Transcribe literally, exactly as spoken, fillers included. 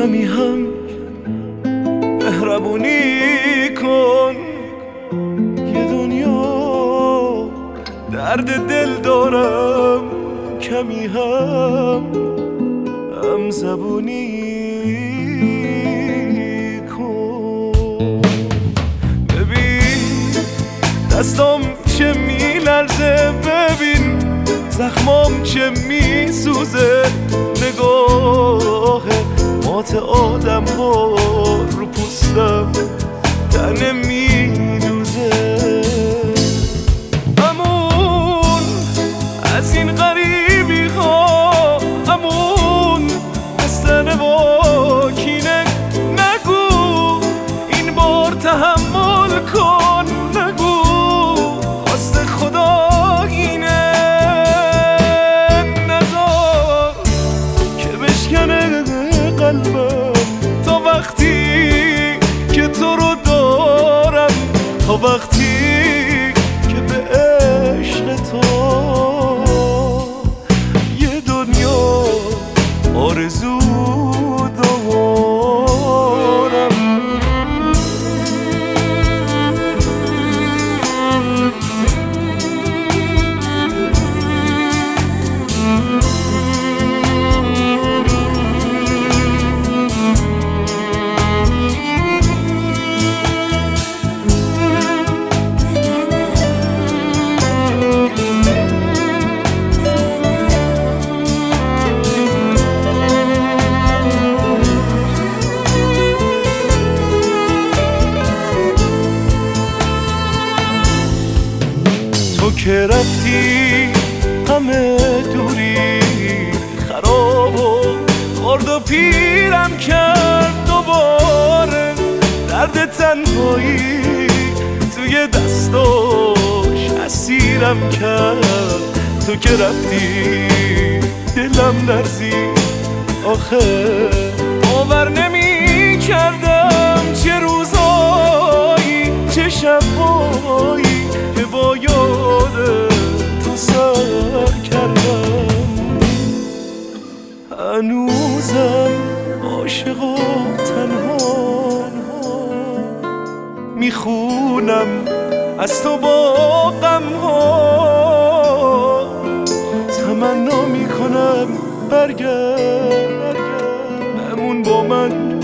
کمی هم مهربونی کن. یه دنیا درد دل دارم، کمی هم هم زبونی کن. ببین دستام چه میلرزه، ببین زخمام چه میسوزه. نگاه مات آدم ها رو پوستم تنه میدوزه. امون از این غریبی ها، امون از تنه با کینه نگو. این بار تحمل کن، نگو خواست خدا اینه. نذار که بشکنه قلبم تا وقتی که تو رو دارم، تا وقتی که به عشق تو یه دنیا آرزو دارم. تو که رفتی همه دوری خراب و خورد و پیرم کرد دوباره. درد تنهایی توی دستاش اسیرم کرد. تو که رفتی دلم لرزید آخه، باور نمی کردم چه روزایی چه شبایی که با یاد تو سر کردم. هنوزم عاشق و تنها میخونم از تو با غم ها. تمنا میکنم برگرد، بمون با من